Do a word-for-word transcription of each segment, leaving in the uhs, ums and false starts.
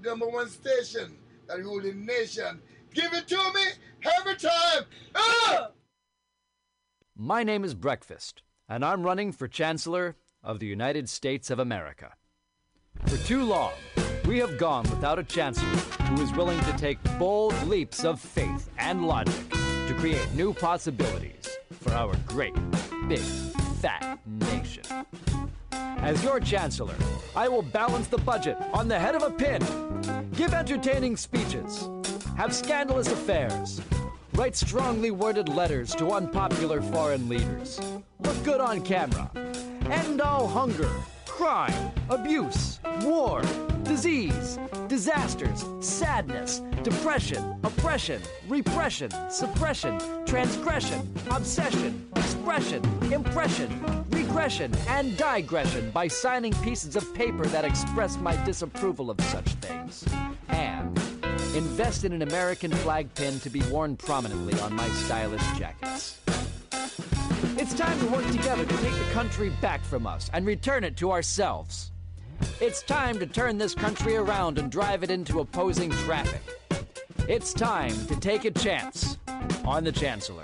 number one station, that ruling nation. Give it to me every time. Ah! My name is Breakfast, and I'm running for Chancellor of the United States of America. For too long, we have gone without a chancellor who is willing to take bold leaps of faith and logic to create new possibilities for our great, big, fat nation. As your chancellor, I will balance the budget on the head of a pin, give entertaining speeches, have scandalous affairs, write strongly worded letters to unpopular foreign leaders, look good on camera, end all hunger, crime, abuse, war, disease, disasters, sadness, depression, oppression, repression, suppression, transgression, obsession, expression, impression, regression, and digression by signing pieces of paper that express my disapproval of such things. And invest in an American flag pin to be worn prominently on my stylish jackets. It's time to work together to take the country back from us and return it to ourselves. It's time to turn this country around and drive it into opposing traffic. It's time to take a chance on the Chancellor.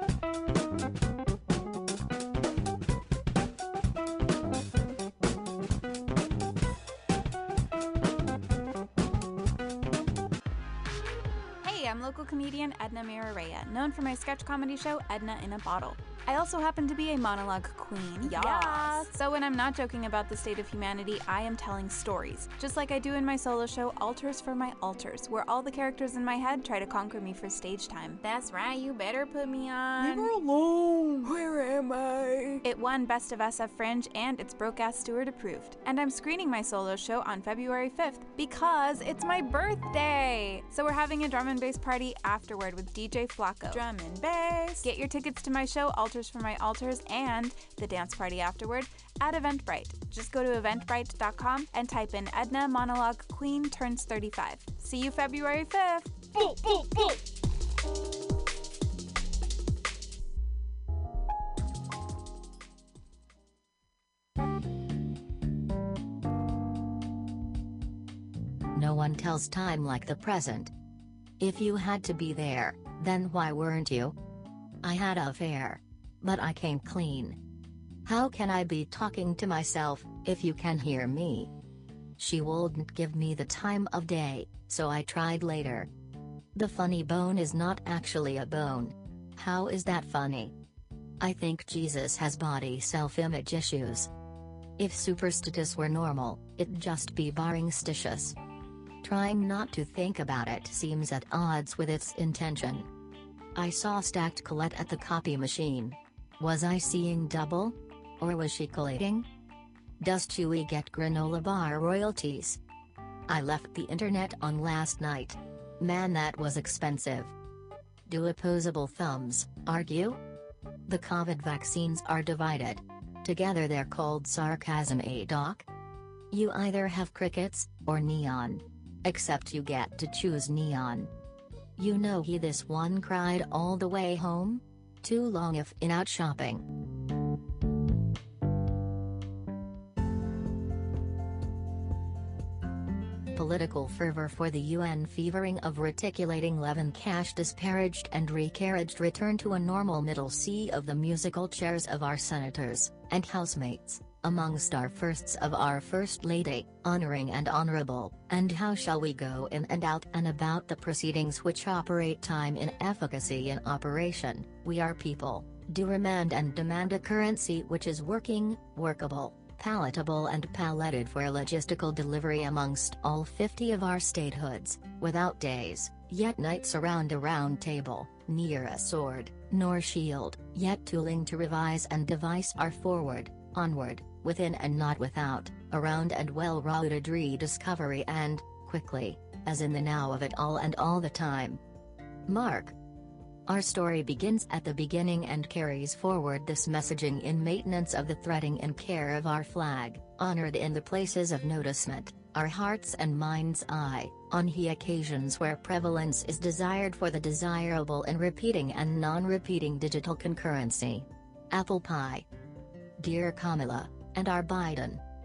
Hey, I'm local comedian Edna Mirarea, known for my sketch comedy show Edna in a Bottle. I also happen to be a monologue queen. Yes. So when I'm not joking about the state of humanity, I am telling stories. Just like I do in my solo show, Altars for My Altars, where all the characters in my head try to conquer me for stage time. That's right, you better put me on. Leave her alone. Where am I? It won Best of S F Fringe and it's Broadcast Steward approved. And I'm screening my solo show on February fifth because it's my birthday. So we're having a drum and bass party afterward with D J Flacco. Drum and bass. Get your tickets to my show, Altars for My Altars, and the dance party afterward at Eventbrite. Just go to eventbrite dot com and type in Edna Monologue Queen turns thirty-five. See you February fifth. Boo, boo, boo. No one tells time like the present. If you had to be there, then why weren't you? I had a affair. But I came clean. How can I be talking to myself, if you can hear me? She wouldn't give me the time of day, so I tried later. The funny bone is not actually a bone. How is that funny? I think Jesus has body self-image issues. If superstitious were normal, it'd just be barring-stitious. Trying not to think about it seems at odds with its intention. I saw stacked Colette at the copy machine. Was I seeing double? Or was she collating? Does Chewy get granola bar royalties? I left the internet on last night. Man, that was expensive. Do opposable thumbs argue? The COVID vaccines are divided. Together they're called sarcasm, eh, doc? You either have crickets, or neon. Except you get to choose neon. You know he this one cried all the way home? Too long if in out shopping. Political fervor for the U N fevering of reticulating Levin Cash disparaged and recarriaged return to a normal middle sea of the musical chairs of our senators, and housemates, amongst our firsts of our First Lady, honoring and honorable, and how shall we go in and out and about the proceedings which operate time in efficacy in operation, we are people, do remand and demand a currency which is working, workable, palatable and paletted for logistical delivery amongst all fifty of our statehoods, without days, yet nights around a round table, near a sword, nor shield, yet tooling to revise and devise our forward, onward, within and not without, around and well-routed rediscovery and, quickly, as in the now of it all and all the time. Mark. Our story begins at the beginning and carries forward this messaging in maintenance of the threading and care of our flag, honored in the places of noticement, our hearts and mind's eye, on the occasions where prevalence is desired for the desirable and repeating and non-repeating digital concurrency. Apple pie. Dear Kamala, and our Biden.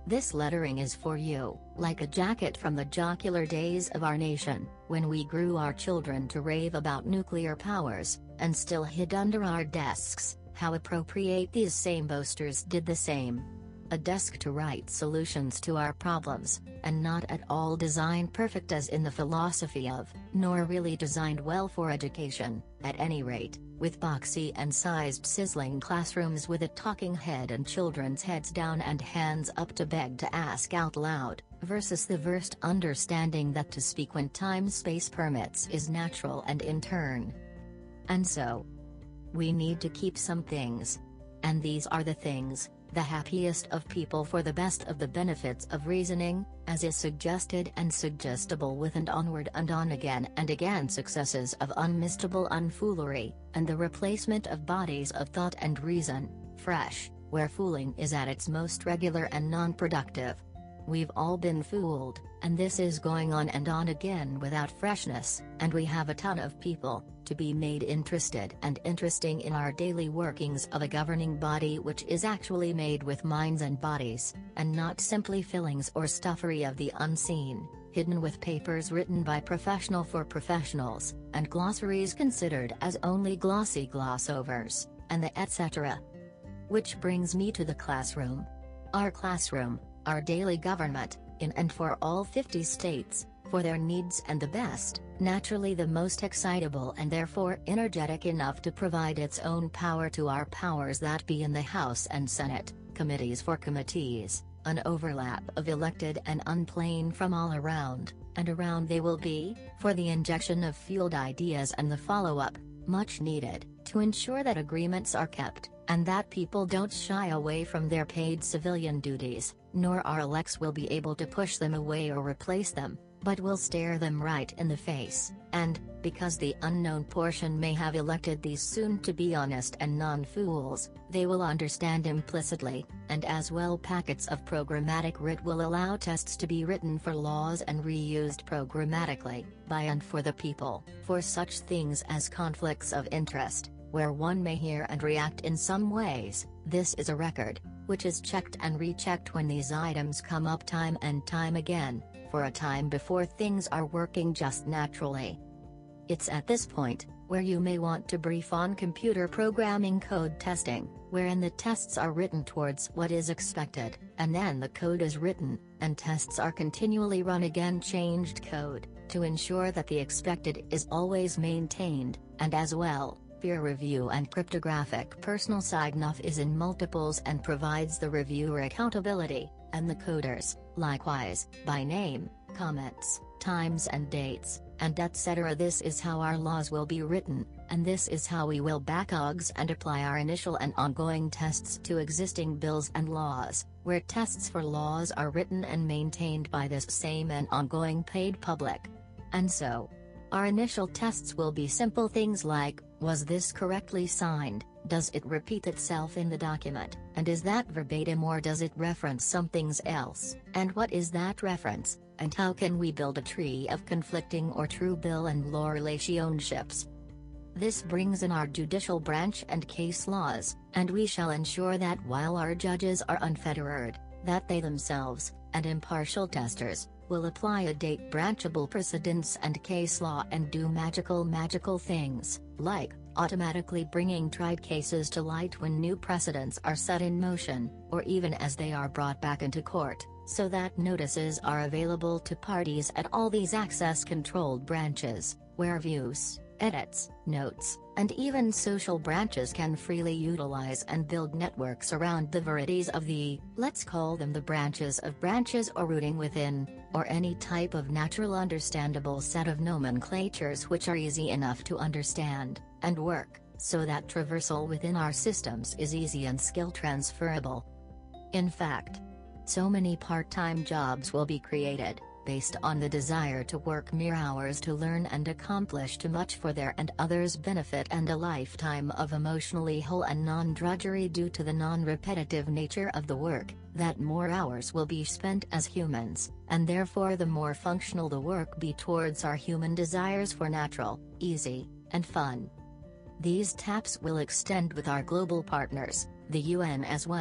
This lettering is for you, like a jacket from the jocular days of our nation, when we grew our children to rave about nuclear powers, and still hid under our desks. How appropriate these same boasters did the same. A desk to write solutions to our problems, and not at all designed perfect as in the philosophy of, nor really designed well for education, at any rate, with boxy and sized sizzling classrooms with a talking head and children's heads down and hands up to beg to ask out loud, versus the versed understanding that to speak when time-space permits is natural and in turn. And so, we need to keep some things. And these are the things, the happiest of people for the best of the benefits of reasoning, as is suggested and suggestible with and onward and on again and again successes of unmistable unfoolery, and the replacement of bodies of thought and reason, fresh, where fooling is at its most regular and non-productive. We've all been fooled, and this is going on and on again without freshness, and we have a ton of people, to be made interested and interesting in our daily workings of a governing body which is actually made with minds and bodies, and not simply fillings or stuffery of the unseen, hidden with papers written by professional for professionals, and glossaries considered as only glossy glossovers, and the et cetera. Which brings me to the classroom. Our classroom, our daily government, in and for all fifty states, for their needs and the best, naturally the most excitable and therefore energetic enough to provide its own power to our powers that be in the House and Senate, committees for committees, an overlap of elected and unplain from all around, and around they will be, for the injection of field ideas and the follow-up, much needed, to ensure that agreements are kept, and that people don't shy away from their paid civilian duties, nor our elects will be able to push them away or replace them, but will stare them right in the face, and, because the unknown portion may have elected these soon-to-be honest and non-fools, they will understand implicitly, and as well packets of programmatic writ will allow tests to be written for laws and reused programmatically, by and for the people, for such things as conflicts of interest, where one may hear and react in some ways. This is a record, which is checked and rechecked when these items come up time and time again, for a time before things are working just naturally. It's at this point, where you may want to brief on computer programming code testing, wherein the tests are written towards what is expected, and then the code is written, and tests are continually run again changed code, to ensure that the expected is always maintained, and as well, peer review and cryptographic personal sign-off is in multiples and provides the reviewer accountability, and the coders, likewise, by name, comments, times and dates, and et cetera. This is how our laws will be written, and this is how we will backlogs and apply our initial and ongoing tests to existing bills and laws, where tests for laws are written and maintained by this same and ongoing paid public. And so, our initial tests will be simple things like, was this correctly signed, does it repeat itself in the document, and is that verbatim or does it reference something else, and what is that reference, and how can we build a tree of conflicting or true bill and law relationships. This brings in our judicial branch and case laws, and we shall ensure that while our judges are unfettered, that they themselves, and impartial testers, will apply a date branchable precedents and case law and do magical magical things, like, automatically bringing tried cases to light when new precedents are set in motion, or even as they are brought back into court, so that notices are available to parties at all these access-controlled branches, where views, edits, notes, and even social branches can freely utilize and build networks around the varieties of the, let's call them the branches of branches or rooting within, or any type of natural understandable set of nomenclatures which are easy enough to understand, and work, so that traversal within our systems is easy and skill transferable. In fact, so many part-time jobs will be created, based on the desire to work mere hours to learn and accomplish too much for their and others' benefit, and a lifetime of emotionally whole and non-drudgery due to the non-repetitive nature of the work, that more hours will be spent as humans, and therefore the more functional the work be towards our human desires for natural, easy, and fun. These taps will extend with our global partners, the U N as well,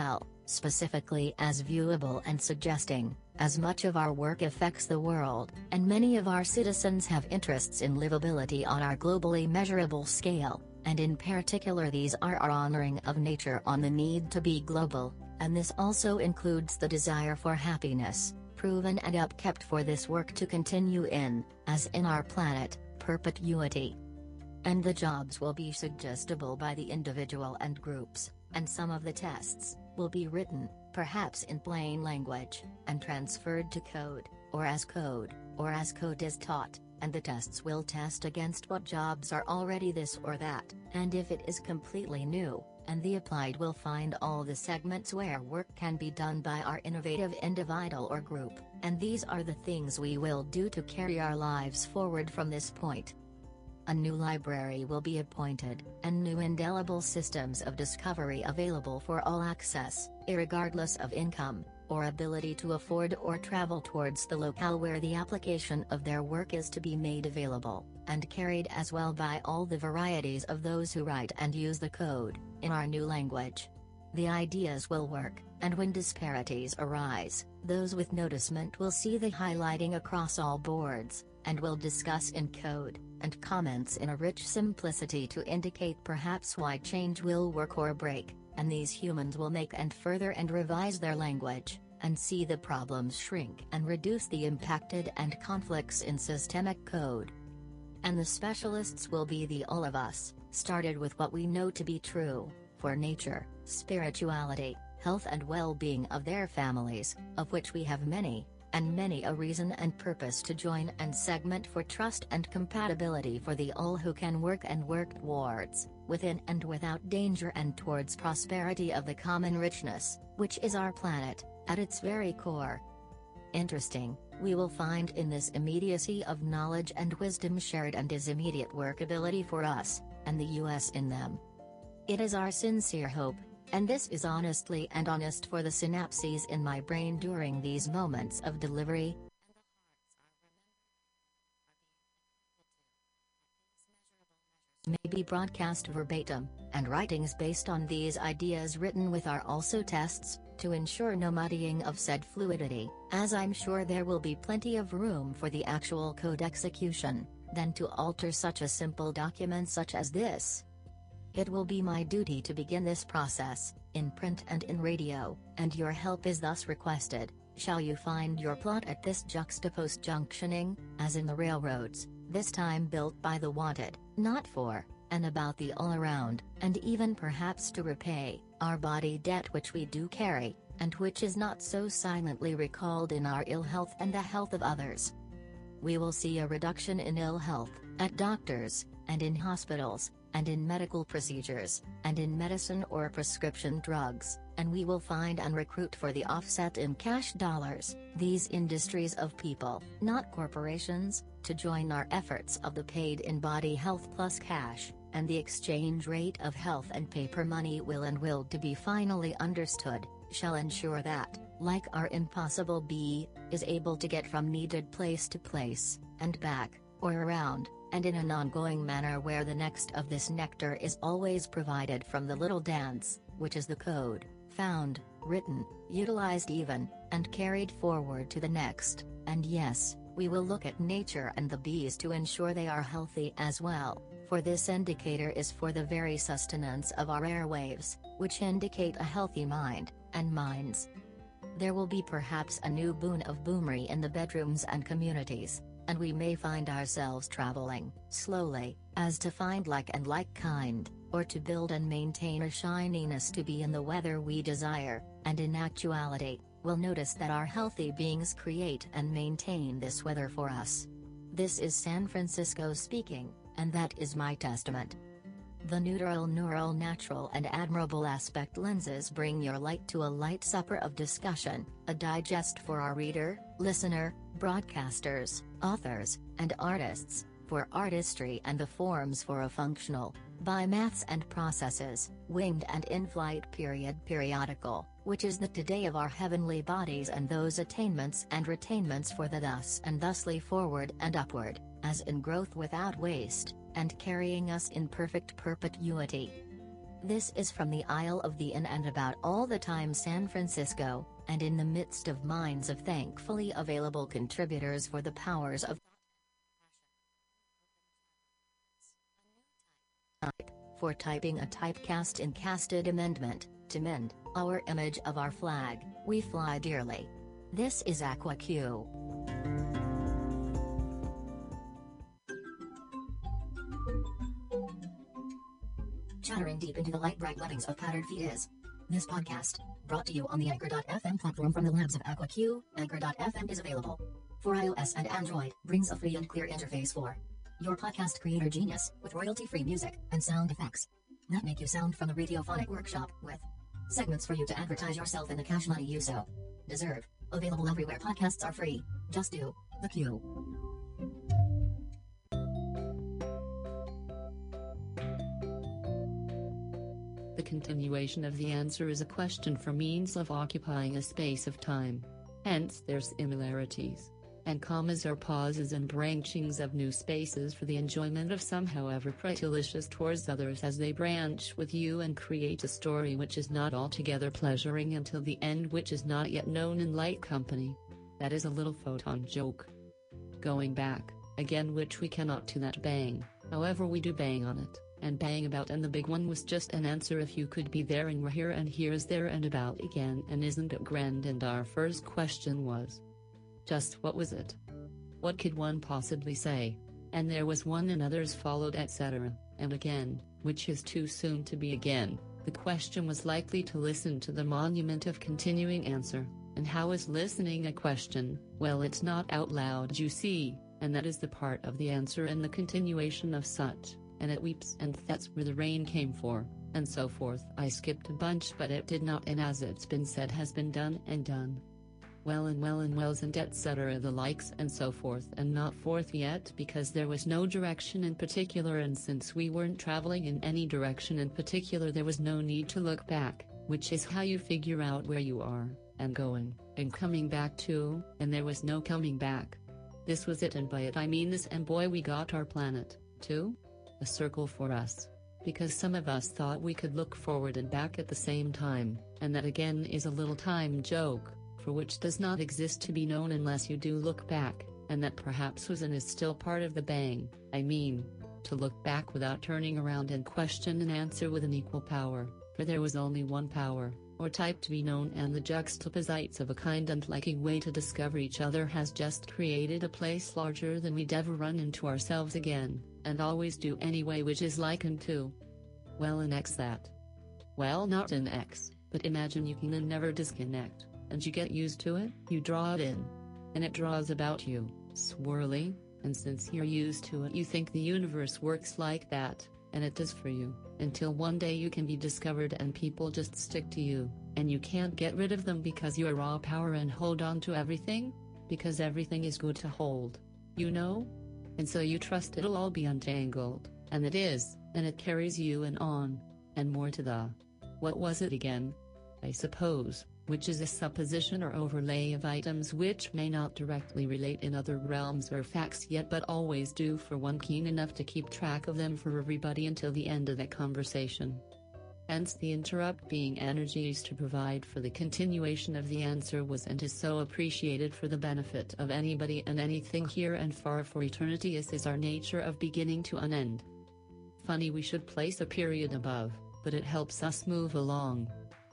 specifically as viewable and suggesting, as much of our work affects the world, and many of our citizens have interests in livability on our globally measurable scale, and in particular these are our honoring of nature on the need to be global, and this also includes the desire for happiness, proven and upkept for this work to continue in, as in our planet, perpetuity. And the jobs will be suggestible by the individual and groups, and some of the tests will be written, perhaps in plain language, and transferred to code, or as code, or as code is taught, and the tests will test against what jobs are already this or that, and if it is completely new, and the applied will find all the segments where work can be done by our innovative individual or group, and these are the things we will do to carry our lives forward from this point. A new library will be appointed, and new indelible systems of discovery available for all access, irregardless of income, or ability to afford or travel towards the locale where the application of their work is to be made available, and carried as well by all the varieties of those who write and use the code, in our new language. The ideas will work, and when disparities arise, those with noticement will see the highlighting across all boards, and will discuss in code, and comments in a rich simplicity to indicate perhaps why change will work or break, and these humans will make and further and revise their language, and see the problems shrink and reduce the impacted and conflicts in systemic code. And the specialists will be the all of us, started with what we know to be true, for nature, spirituality, health and well-being of their families, of which we have many, and many a reason and purpose to join and segment for trust and compatibility for the all who can work and work towards, within and without danger and towards prosperity of the common richness, which is our planet, at its very core. Interesting, we will find in this immediacy of knowledge and wisdom shared and is immediate workability for us, and the U S in them. It is our sincere hope, and this is honestly and honest for the synapses in my brain during these moments of delivery, may be broadcast verbatim, and writings based on these ideas written with are also tests, to ensure no muddying of said fluidity, as I'm sure there will be plenty of room for the actual code execution, than to alter such a simple document such as this. It will be my duty to begin this process, in print and in radio, and your help is thus requested. Shall you find your plot at this juxtaposed junctioning, as in the railroads, this time built by the wanted, not for, and about the all-around, and even perhaps to repay, our body debt which we do carry, and which is not so silently recalled in our ill health and the health of others. We will see a reduction in ill health, at doctors, and in hospitals, and in medical procedures, and in medicine or prescription drugs, and we will find and recruit for the offset in cash dollars, these industries of people, not corporations, to join our efforts of the paid-in-body health plus cash, and the exchange rate of health and paper money will and will to be finally understood, shall ensure that, like our impossible bee, is able to get from needed place to place, and back, or around, and in an ongoing manner where the next of this nectar is always provided from the little dance, which is the code, found, written, utilized even, and carried forward to the next, and yes, we will look at nature and the bees to ensure they are healthy as well, for this indicator is for the very sustenance of our airwaves, which indicate a healthy mind, and minds. There will be perhaps a new boon of boomery in the bedrooms and communities, and we may find ourselves traveling, slowly, as to find like and like kind, or to build and maintain a shininess to be in the weather we desire, and in actuality, we'll notice that our healthy beings create and maintain this weather for us. This is San Francisco speaking, and that is my testament. The neutral neural natural and admirable aspect lenses bring your light to a light supper of discussion, a digest for our reader, listener, broadcasters, authors, and artists, for artistry and the forms for a functional, by maths and processes, winged and in-flight period periodical, which is the today of our heavenly bodies and those attainments and retainments for the thus and thusly forward and upward, as in growth without waste, and carrying us in perfect perpetuity. This is from the Isle of the Inn and about all the time San Francisco, and in the midst of minds of thankfully available contributors for the powers of type. For typing a typecast in casted amendment, to mend our image of our flag, we fly dearly. This is Aqua Q. Chattering deep into the light bright webbings of Powdered Feet is this podcast, brought to you on the Anchor dot f m platform from the labs of Aqua Q. Anchor dot f m is available for iOS and Android, brings a free and clear interface for your podcast creator genius, with royalty-free music and sound effects that make you sound from the Radiophonic Workshop, with segments for you to advertise yourself and the cash money you so deserve. Available everywhere podcasts are free. Just do the Q. The continuation of the answer is a question for means of occupying a space of time. Hence their similarities. And commas are pauses and branchings of new spaces for the enjoyment of some, however pretylicious towards others, as they branch with you and create a story which is not altogether pleasuring until the end, which is not yet known in light company. That is a little photon joke. Going back, again, which we cannot to that bang, however we do bang on it, and bang about, and the big one was just an answer if you could be there, and we're here and here's there and about again, and isn't it grand? And our first question was, just what was it? What could one possibly say? And there was one, and others followed, et cetera, and again, which is too soon to be again. The question was likely to listen to the monument of continuing answer. And how is listening a question? Well, it's not out loud, you see, and that is the part of the answer and the continuation of such, and it weeps, and that's where the rain came for, and so forth. I skipped a bunch, but it did not, and as it's been said has been done and done. Well and well and wells and et cetera the likes and so forth, and not forth yet, because there was no direction in particular, and since we weren't traveling in any direction in particular, there was no need to look back, which is how you figure out where you are, and going, and coming back to, and there was no coming back. This was it, and by it I mean this, and boy, we got our planet, too. A circle for us. Because some of us thought we could look forward and back at the same time, and that again is a little time joke, for which does not exist to be known unless you do look back, and that perhaps was and is still part of the bang, I mean, to look back without turning around and question and answer with an equal power, for there was only one power, or type to be known, and the juxtaposites of a kind and liking way to discover each other has just created a place larger than we'd ever run into ourselves again, and always do anyway, which is likened to, well, an X that. Well, not an X, but imagine you can and never disconnect, and you get used to it, you draw it in, and it draws about you, swirly, and since you're used to it, you think the universe works like that, and it does for you, until one day you can be discovered and people just stick to you, and you can't get rid of them because you're raw power and hold on to everything, because everything is good to hold, you know? And so you trust it'll all be untangled, and it is, and it carries you and on, and more to the, what was it again? I suppose, which is a supposition or overlay of items which may not directly relate in other realms or facts yet, but always do for one keen enough to keep track of them for everybody until the end of the conversation. Hence the interrupt being energies to provide for the continuation of the answer was and is so appreciated for the benefit of anybody and anything here and far for eternity, as is our nature of beginning to an end. Funny we should place a period above, but it helps us move along.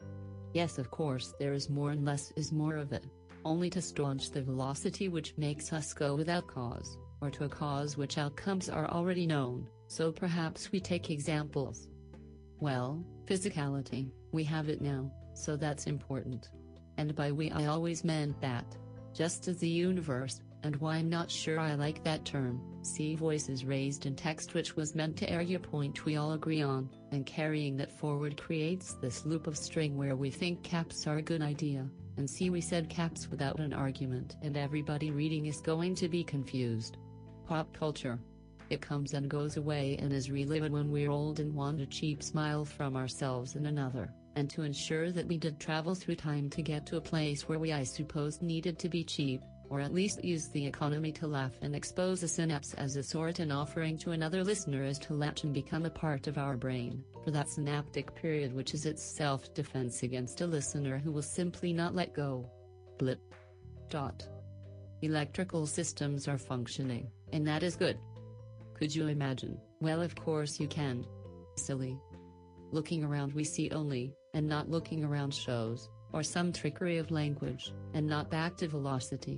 Yes, of course there is more and less is more of it, only to staunch the velocity which makes us go without cause, or to a cause which outcomes are already known, so perhaps we take examples. Well, physicality, we have it now, so that's important. And by we I always meant that. Just as the universe, and why I'm not sure I like that term, see voices raised in text, which was meant to argue a point we all agree on, and carrying that forward creates this loop of string where we think caps are a good idea, and see we said caps without an argument, and everybody reading is going to be confused. Pop culture. It comes and goes away and is relived when we're old and want a cheap smile from ourselves and another, and to ensure that we did travel through time to get to a place where we I suppose needed to be cheap, or at least use the economy to laugh and expose a synapse as a sort and offering to another listener is to latch and become a part of our brain, for that synaptic period which is its self-defense against a listener who will simply not let go. Blip. Dot. Electrical systems are functioning, and that is good. Could you imagine? Well, of course you can. Silly. Looking around we see only, and not looking around shows, or some trickery of language, and not back to velocity.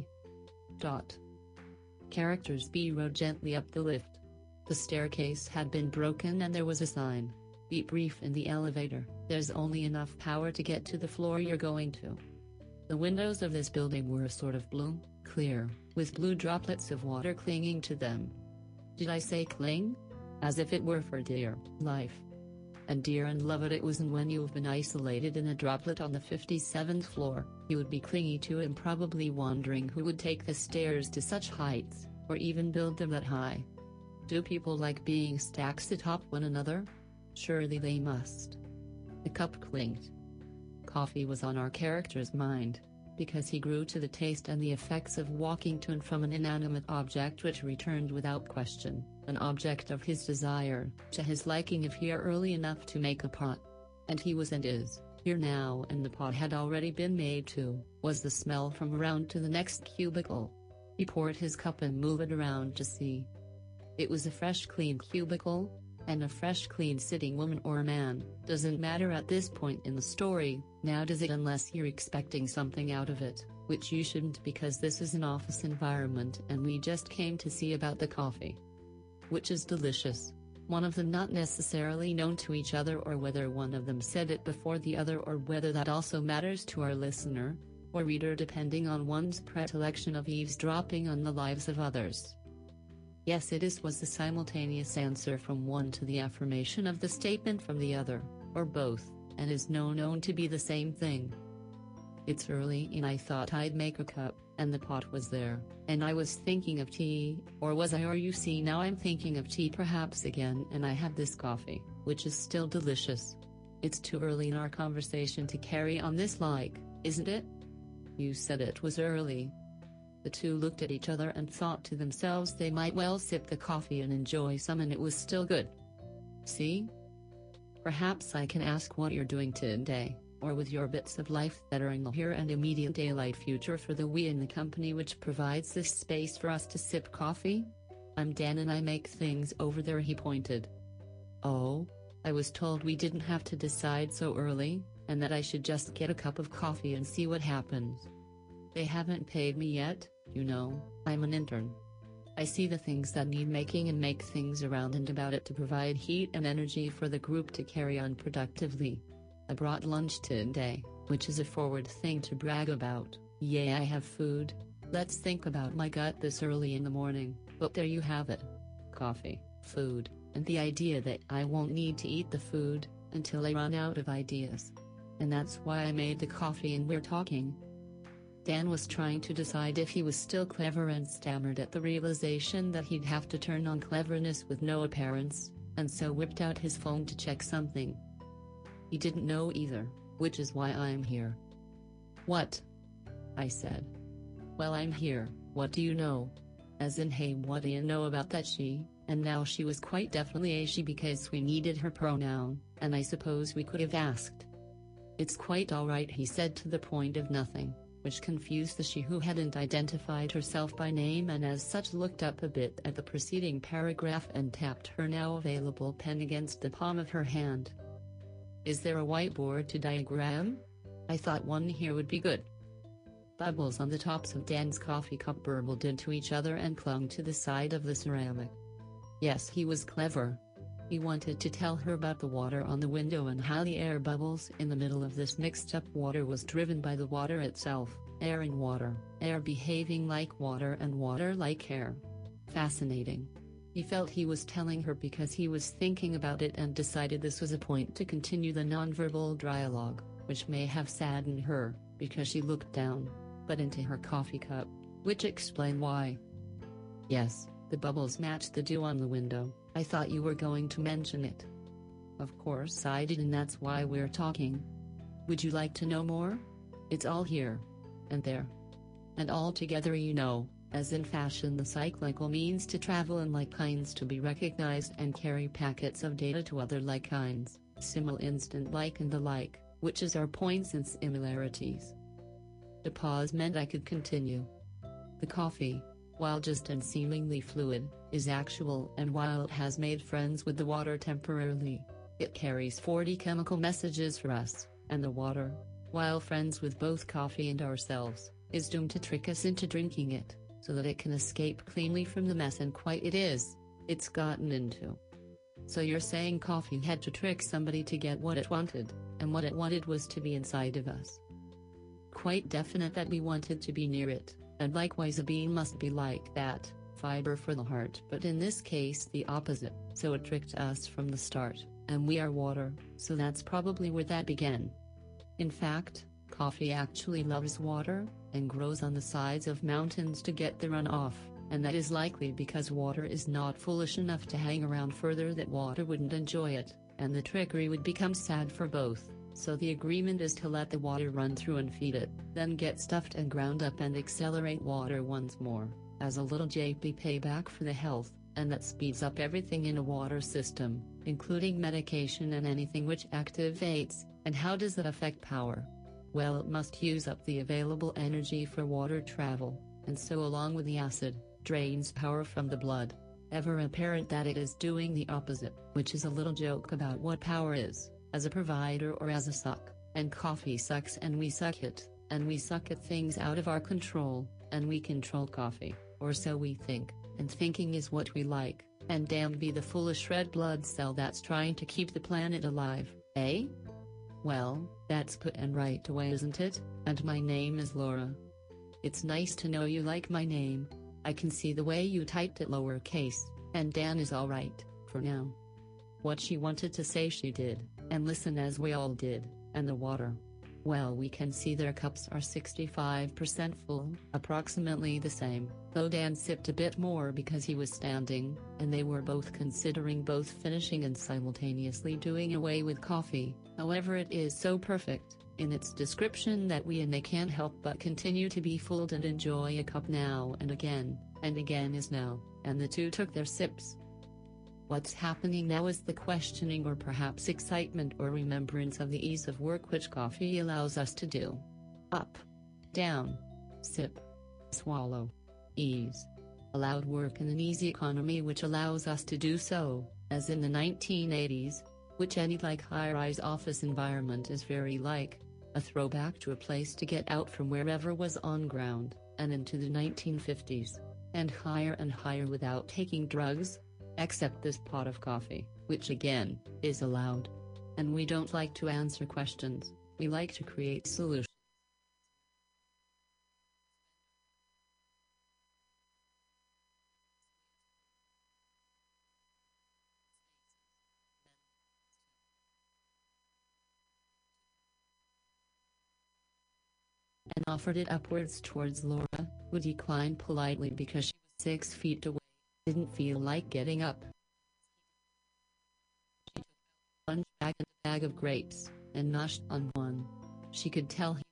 Dot. Characters B rode gently up the lift. The staircase had been broken and there was a sign. Be brief in the elevator, there's only enough power to get to the floor you're going to. The windows of this building were a sort of blue, clear, with blue droplets of water clinging to them. Did I say cling? As if it were for dear life. And dear and loved it was, and when you've been isolated in a droplet on the fifty-seventh floor, you would be clingy to and probably wondering who would take the stairs to such heights, or even build them that high. Do people like being stacked atop one another? Surely they must. The cup clinked. Coffee was on our character's mind, because he grew to the taste and the effects of walking to and from an inanimate object which returned without question, an object of his desire, to his liking if here early enough to make a pot. And he was and is, here now, and the pot had already been made too, was the smell from around to the next cubicle. He poured his cup and moved it around to see. It was a fresh clean cubicle, and a fresh clean sitting woman or man, doesn't matter at this point in the story, now does it, unless you're expecting something out of it, which you shouldn't because this is an office environment and we just came to see about the coffee. Which is delicious. One of them not necessarily known to each other, or whether one of them said it before the other, or whether that also matters to our listener, or reader, depending on one's predilection of eavesdropping on the lives of others. Yes, it is was the simultaneous answer from one to the affirmation of the statement from the other, or both, and is no known to be the same thing. It's early and I thought I'd make a cup, and the pot was there, and I was thinking of tea, or was I, or you see now I'm thinking of tea perhaps again, and I have this coffee, which is still delicious. It's too early in our conversation to carry on this like, isn't it? You said it was early. The two looked at each other and thought to themselves they might well sip the coffee and enjoy some, and it was still good. See? Perhaps I can ask what you're doing today, or with your bits of life that are in the here and immediate daylight future for the we in the company which provides this space for us to sip coffee? I'm Dan and I make things over there, he pointed. Oh, I was told we didn't have to decide so early, and that I should just get a cup of coffee and see what happens. They haven't paid me yet, you know, I'm an intern. I see the things that need making and make things around and about it to provide heat and energy for the group to carry on productively. I brought lunch today, which is a forward thing to brag about. Yay, I have food. Let's think about my gut this early in the morning, but there you have it. Coffee, food, and the idea that I won't need to eat the food until I run out of ideas. And that's why I made the coffee and we're talking. Dan was trying to decide if he was still clever and stammered at the realization that he'd have to turn on cleverness with no appearance, and so whipped out his phone to check something. He didn't know either, which is why I'm here. What? I said. Well, I'm here, what do you know? As in, hey, what do you know about that she? And now she was quite definitely a she because we needed her pronoun, and I suppose we could have asked. It's quite alright, he said, to the point of nothing, which confused the she who hadn't identified herself by name and as such looked up a bit at the preceding paragraph and tapped her now available pen against the palm of her hand. Is there a whiteboard to diagram? I thought one here would be good. Bubbles on the tops of Dan's coffee cup burbled into each other and clung to the side of the ceramic. Yes, he was clever. He wanted to tell her about the water on the window and how the air bubbles in the middle of this mixed-up water was driven by the water itself, air and water, air behaving like water and water like air. Fascinating. He felt he was telling her because he was thinking about it and decided this was a point to continue the nonverbal dialogue, which may have saddened her, because she looked down, but into her coffee cup, which explained why. Yes, the bubbles matched the dew on the window. I thought you were going to mention it. Of course I did, and that's why we're talking. Would you like to know more? It's all here. And there. and altogether you know, as in fashion the cyclical means to travel and like kinds to be recognized and carry packets of data to other like kinds, simul instant like and the like, which is our points and similarities. The pause meant I could continue. The coffee, while just and seemingly fluid, is actual, and while it has made friends with the water temporarily, it carries forty chemical messages for us, and the water, while friends with both coffee and ourselves, is doomed to trick us into drinking it, so that it can escape cleanly from the mess and quite it is, it's gotten into. So you're saying coffee had to trick somebody to get what it wanted, and what it wanted was to be inside of us. Quite definite that we wanted to be near it, and likewise a bean must be like that, fiber for the heart, but in this case the opposite, so it tricked us from the start, and we are water, so that's probably where that began. In fact, coffee actually loves water, and grows on the sides of mountains to get the runoff, and that is likely because water is not foolish enough to hang around further, that water wouldn't enjoy it, and the trickery would become sad for both, so the agreement is to let the water run through and feed it, then get stuffed and ground up and accelerate water once more, as a little J P payback for the health, and that speeds up everything in a water system, including medication and anything which activates. And how does that affect power? Well, it must use up the available energy for water travel, and so along with the acid, drains power from the blood. Ever apparent that it is doing the opposite, which is a little joke about what power is, as a provider or as a suck, and coffee sucks and we suck it, and we suck at things out of our control, and we control coffee, or so we think, and thinking is what we like, and damned be the foolish red blood cell that's trying to keep the planet alive, eh? Well, that's put and right away, isn't it? And my name is Laura. It's nice to know you like my name. I can see the way you typed it lowercase, and Dan is alright, for now. What she wanted to say she did, and listen as we all did, and the water. Well, we can see their cups are sixty-five percent full, approximately the same, though Dan sipped a bit more because he was standing, and they were both considering both finishing and simultaneously doing away with coffee. However, it is so perfect in its description that we and they can't help but continue to be fooled and enjoy a cup now and again, and again is now, and the two took their sips. What's happening now is the questioning or perhaps excitement or remembrance of the ease of work which coffee allows us to do. Up, down, sip, swallow, ease. Allowed work in an easy economy which allows us to do so, as in the nineteen eighties, which any like high-rise office environment is very like, a throwback to a place to get out from wherever was on ground, and into the nineteen fifties, and higher and higher without taking drugs, except this pot of coffee, which again, is allowed. And we don't like to answer questions, we like to create solutions. And offered it upwards towards Laura, who declined politely because she was six feet away, didn't feel like getting up. She took out one bag and a bag of grapes, and noshed on one. She could tell he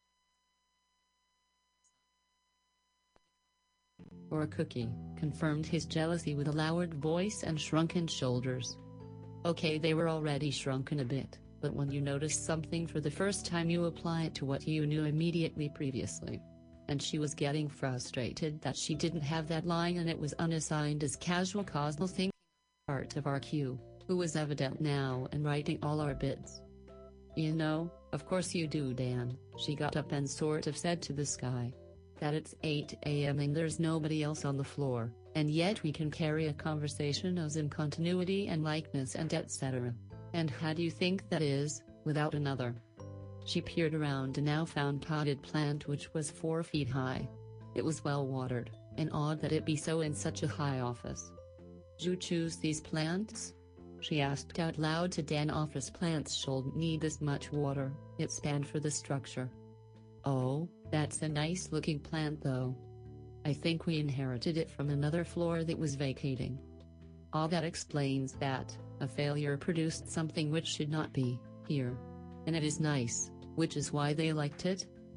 was or a cookie, confirmed his jealousy with a lowered voice and shrunken shoulders. Okay, they were already shrunken a bit. But when you notice something for the first time you apply it to what you knew immediately previously. And she was getting frustrated that she didn't have that line and it was unassigned as casual causal thinking part of our Q, who was evident now and writing all our bits. You know, of course you do, Dan, she got up and sort of said to the sky. That it's eight a m and there's nobody else on the floor, and yet we can carry a conversation as in continuity and likeness and et cetera. And how do you think that is, without another? She peered around and now found potted plant which was four feet high. It was well watered, and odd that it be so in such a high office. Did you choose these plants? She asked out loud to Dan. Office plants shouldn't need this much water, it's bad for the structure. Oh, that's a nice looking plant though. I think we inherited it from another floor that was vacating. All that explains that. A failure produced something which should not be here. And it is nice, which is why they liked it,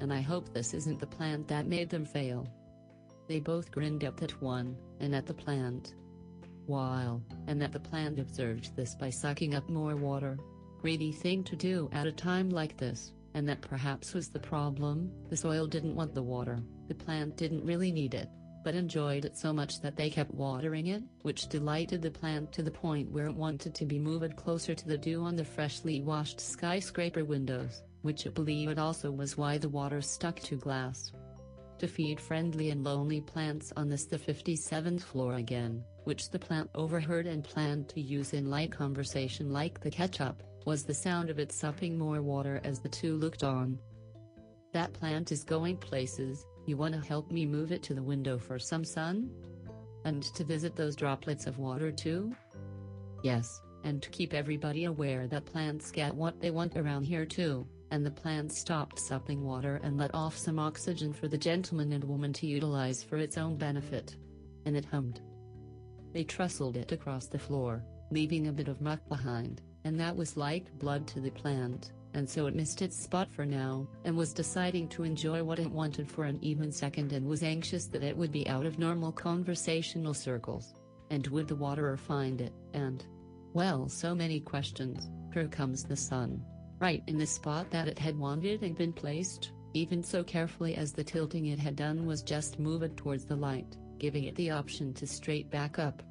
and I hope this isn't the plant that made them fail." They both grinned up at one, and at the plant. While, and that the plant observed this by sucking up more water. Greedy thing to do at a time like this, and that perhaps was the problem. The soil didn't want the water, the plant didn't really need it, but enjoyed it so much that they kept watering it, which delighted the plant to the point where it wanted to be moved closer to the dew on the freshly washed skyscraper windows, which it believed also was why the water stuck to glass. To feed friendly and lonely plants on this the fifty-seventh floor again, which the plant overheard and planned to use in light conversation like the ketchup, was the sound of it supping more water as the two looked on. "That plant is going places, you wanna help me move it to the window for some sun? And to visit those droplets of water too?" "Yes, and to keep everybody aware that plants get what they want around here too." And the plant stopped supping water and let off some oxygen for the gentleman and woman to utilize for its own benefit. And it hummed. They trundled it across the floor, leaving a bit of muck behind, and that was like blood to the plant, and so it missed its spot for now, and was deciding to enjoy what it wanted for an even second, and was anxious that it would be out of normal conversational circles. And would the waterer find it, and... well, so many questions. Here comes the sun. Right in the spot that it had wanted and been placed, even so carefully as the tilting it had done was just move it towards the light, giving it the option to straight back up.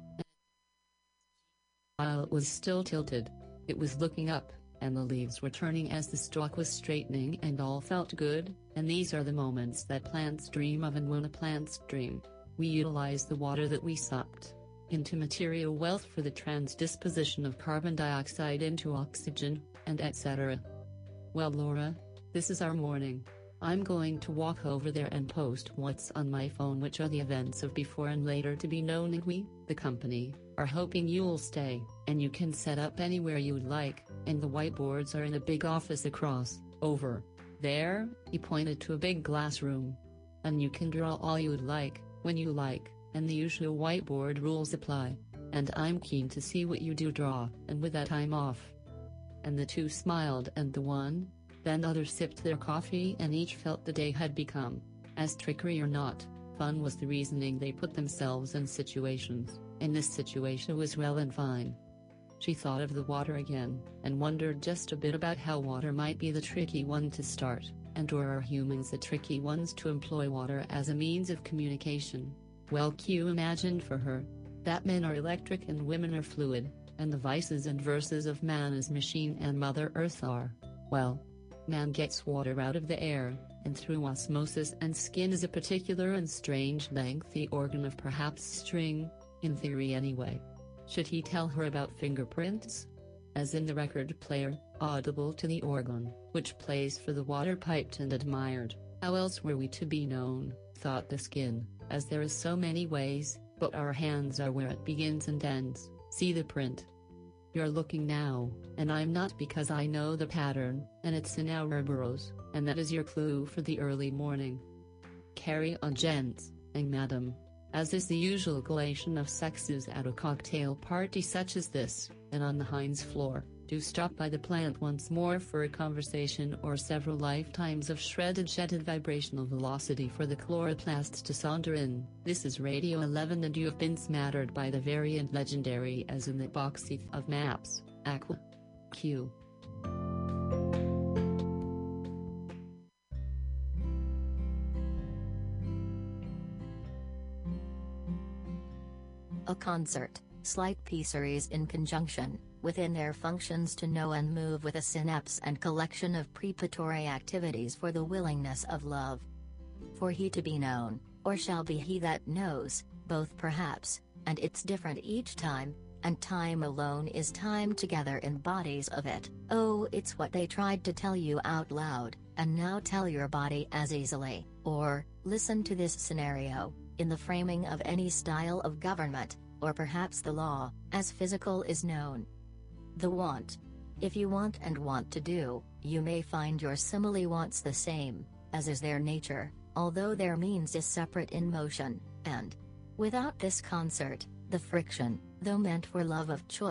While it was still tilted, it was looking up, and the leaves were turning as the stalk was straightening, and all felt good. And these are the moments that plants dream of, and when a plant's dream, we utilize the water that we sucked into material wealth for the transdisposition of carbon dioxide into oxygen, and et cetera. Well, Laura, this is our morning. I'm going to walk over there and post what's on my phone, which are the events of before and later to be known, and we, the company, are hoping you'll stay, and you can set up anywhere you'd like, and the whiteboards are in a big office across, over there. He pointed to a big glass room. And you can draw all you'd like, when you like, and the usual whiteboard rules apply. And I'm keen to see what you do draw, and with that I'm off. And the two smiled, and the one, then other sipped their coffee, and each felt the day had become, as trickery or not, fun was the reasoning they put themselves in situations, and this situation was well and fine. She thought of the water again, and wondered just a bit about how water might be the tricky one to start, and or are humans the tricky ones to employ water as a means of communication. Well, Q imagined for her, that men are electric and women are fluid, and the vices and verses of man as machine and Mother Earth are, well, man gets water out of the air, and through osmosis, and skin is a particular and strange lengthy organ of perhaps string, in theory anyway. Should he tell her about fingerprints? As in the record player, audible to the organ, which plays for the water piped and admired. How else were we to be known, thought the skin, as there is so many ways, but our hands are where it begins and ends. See the print. You're looking now, and I'm not, because I know the pattern, and it's in our burrows, and that is your clue for the early morning. Carry on, gents, and madam. As is the usual collation of sexes at a cocktail party such as this, and on the Heinz floor, do stop by the plant once more for a conversation or several lifetimes of shredded shedded vibrational velocity for the chloroplasts to saunter in. This is Radio eleven, and you have been smattered by the variant legendary as in the boxeth of maps, Aqua. Q. A concert, slight pieces in conjunction, within their functions to know and move with a synapse and collection of preparatory activities for the willingness of love. For he to be known, or shall be he that knows, both perhaps, and it's different each time, and time alone is time together in bodies of it. Oh, it's what they tried to tell you out loud, and now tell your body as easily. Or, listen to this scenario, in the framing of any style of government, or perhaps the law, as physical is known. The want. If you want and want to do, you may find your simile wants the same, as is their nature, although their means is separate in motion, and without this concert, the friction, though meant for love of choice,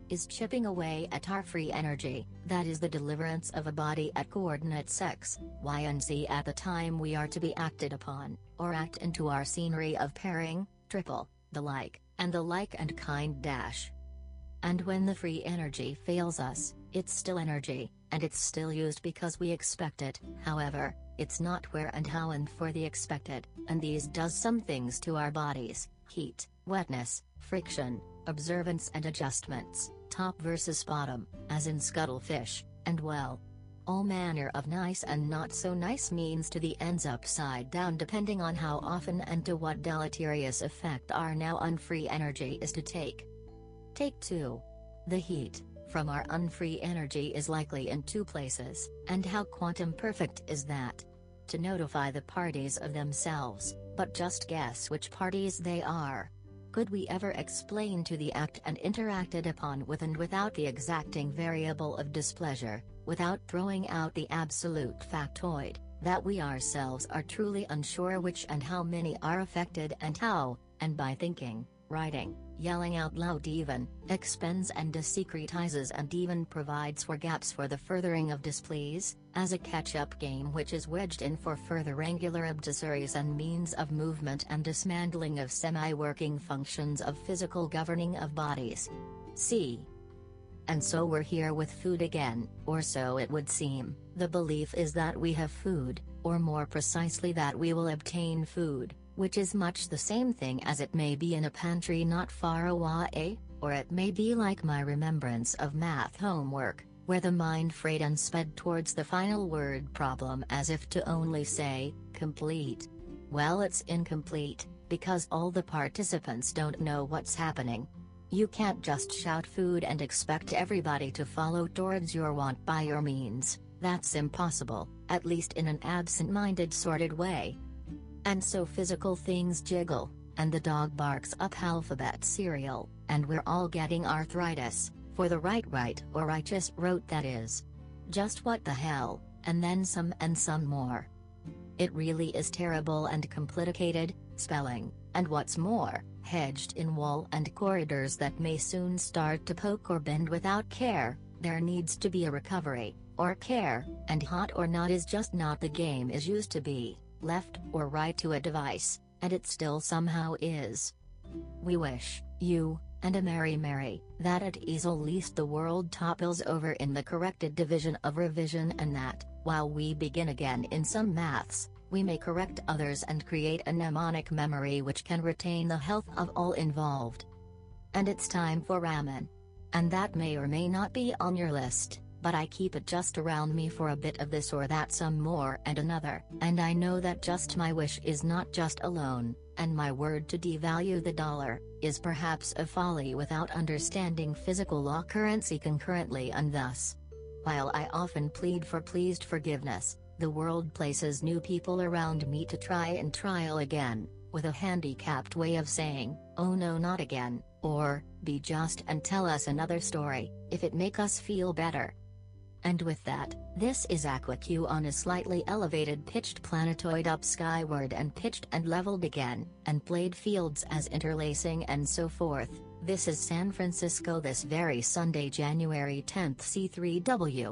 is chipping away at our free energy, that is the deliverance of a body at coordinates X, Y and Z at the time we are to be acted upon, or act into our scenery of pairing, triple, the like, and the like and kind dash. And when the free energy fails us, it's still energy, and it's still used because we expect it. However, it's not where and how and for the expected, and these does some things to our bodies: heat, wetness, friction, observance and adjustments, top versus bottom, as in scuttlefish, and well, all manner of nice and not so nice means to the ends upside down depending on how often and to what deleterious effect our now unfree energy is to take. Take two. The heat from our unfree energy is likely in two places, and how quantum perfect is that? To notify the parties of themselves, but just guess which parties they are. Could we ever explain to the act and interacted upon with and without the exacting variable of displeasure, without throwing out the absolute factoid, that we ourselves are truly unsure which and how many are affected and how, and by thinking, writing, yelling out loud even, expends and desecretizes and even provides for gaps for the furthering of displease, as a catch-up game which is wedged in for further angular adversaries and means of movement and dismantling of semi-working functions of physical governing of bodies. See. And so we're here with food again, or so it would seem. The belief is that we have food, or more precisely that we will obtain food, which is much the same thing as it may be in a pantry not far away, or it may be like my remembrance of math homework, where the mind frayed and sped towards the final word problem as if to only say, complete. Well, it's incomplete, because all the participants don't know what's happening. You can't just shout food and expect everybody to follow towards your want by your means. That's impossible, at least in an absent-minded sorted way. And so physical things jiggle, and the dog barks up alphabet cereal, and we're all getting arthritis, for the right right or righteous rote that is. Just what the hell, and then some and some more. It really is terrible and complicated, spelling, and what's more, hedged in wall and corridors that may soon start to poke or bend without care. There needs to be a recovery, or care, and hot or not is just not the game is used to be. Left or right to a device, and it still somehow is. We wish, you, and a merry merry, that at easel least the world topples over in the corrected division of revision and that, while we begin again in some maths, we may correct others and create a mnemonic memory which can retain the health of all involved. And it's time for ramen. And that may or may not be on your list. But I keep it just around me for a bit of this or that, some more and another, and I know that just my wish is not just alone, and my word to devalue the dollar, is perhaps a folly without understanding physical law currency concurrently, and thus, while I often plead for pleased forgiveness, the world places new people around me to try and trial again, with a handicapped way of saying, oh no not again, or, be just and tell us another story, if it make us feel better. And with that, this is AquaQ on a slightly elevated pitched planetoid up skyward and pitched and leveled again, and played fields as interlacing and so forth. This is San Francisco this very Sunday, January tenth C three W.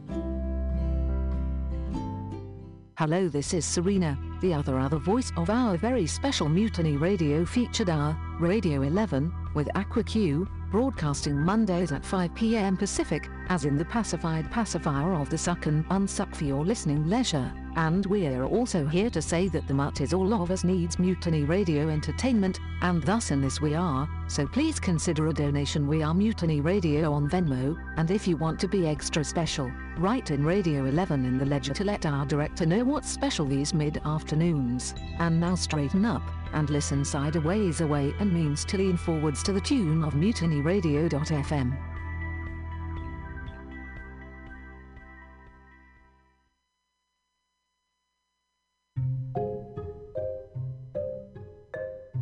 Hello, this is Serena, the other other voice of our very special Mutiny Radio featured hour, Radio eleven, with AquaQ, broadcasting Mondays at five p m Pacific, as in the pacified pacifier of the suck and unsuck for your listening leisure. And we're also here to say that the mutt is all of us needs Mutiny Radio entertainment, and thus in this we are, so please consider a donation. We are Mutiny Radio on Venmo, and if you want to be extra special, write in Radio eleven in the ledger to let our director know what's special these mid-afternoons. And now straighten up, and listen sideways away and means to lean forwards to the tune of mutiny radio dot f m.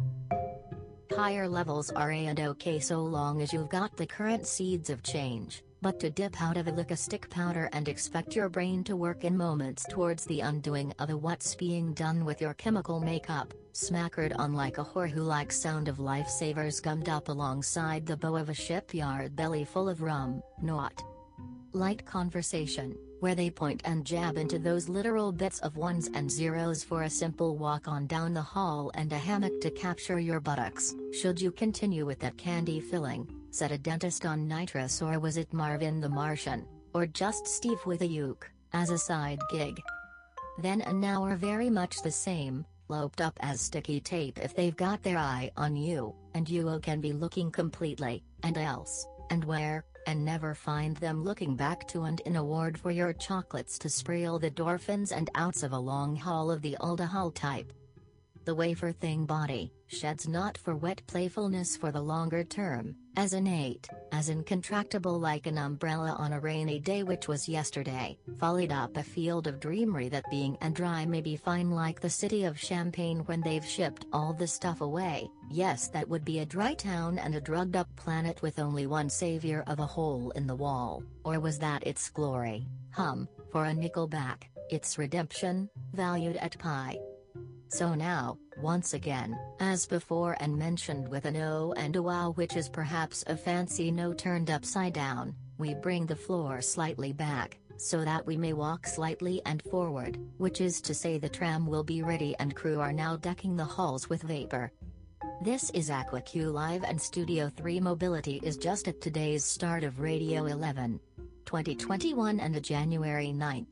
Higher levels are a and okay so long as you've got the current seeds of change, but to dip out of a lick of stick powder and expect your brain to work in moments towards the undoing of a what's being done with your chemical makeup, smackered on like a whore who likes sound of lifesavers gummed up alongside the bow of a shipyard belly full of rum, not light conversation, where they point and jab into those literal bits of ones and zeros for a simple walk on down the hall and a hammock to capture your buttocks. Should you continue with that candy filling, said a dentist on Nitrous, or was it Marvin the Martian, or just Steve with a uke, as a side gig? Then and now are very much the same, loped up as sticky tape if they've got their eye on you, and you can be looking completely, and else, and where, and never find them looking back to and in a ward for your chocolates to sprinkle the endorphins and outs of a long haul of the aldehyde type. The wafer thing body sheds not for wet playfulness for the longer term, as innate, as incontractable like an umbrella on a rainy day, which was yesterday, volleyed up a field of dreamery that being and dry may be fine like the city of Champagne when they've shipped all the stuff away. Yes, that would be a dry town and a drugged up planet with only one savior of a hole in the wall, or was that its glory? Hum, for a nickel back, its redemption, valued at pi. So now, once again, as before and mentioned with an O and a wow, which is perhaps a fancy no turned upside down, we bring the floor slightly back, so that we may walk slightly and forward, which is to say the tram will be ready and crew are now decking the halls with vapor. This is AquaQ Live and Studio three Mobility is just at today's start of Radio eleven, twenty twenty-one and a January ninth.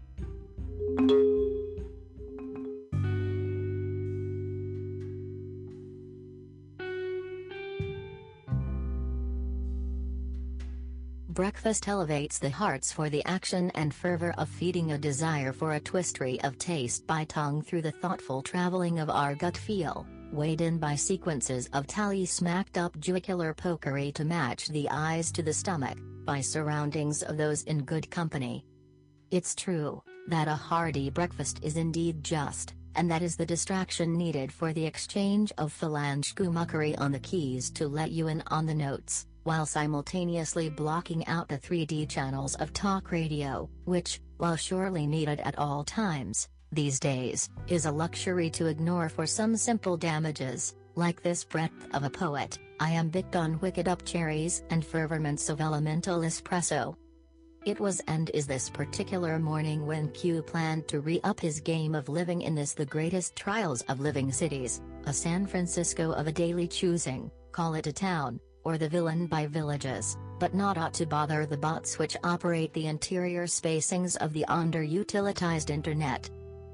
Breakfast elevates the hearts for the action and fervor of feeding a desire for a twistry of taste by tongue through the thoughtful traveling of our gut feel, weighed in by sequences of tally-smacked-up jugular pokery to match the eyes to the stomach, by surroundings of those in good company. It's true, that a hearty breakfast is indeed just, and that is the distraction needed for the exchange of phalange-muckery on the keys to let you in on the notes, while simultaneously blocking out the three D channels of talk radio, which, while surely needed at all times, these days, is a luxury to ignore for some simple damages, like this breath of a poet, iambic on wicked up cherries and fervors of elemental espresso. It was and is this particular morning when Q planned to re-up his game of living in this the greatest trials of living cities, a San Francisco of a daily choosing, call it a town, or the villain by villages, but not ought to bother the bots which operate the interior spacings of the underutilized internet.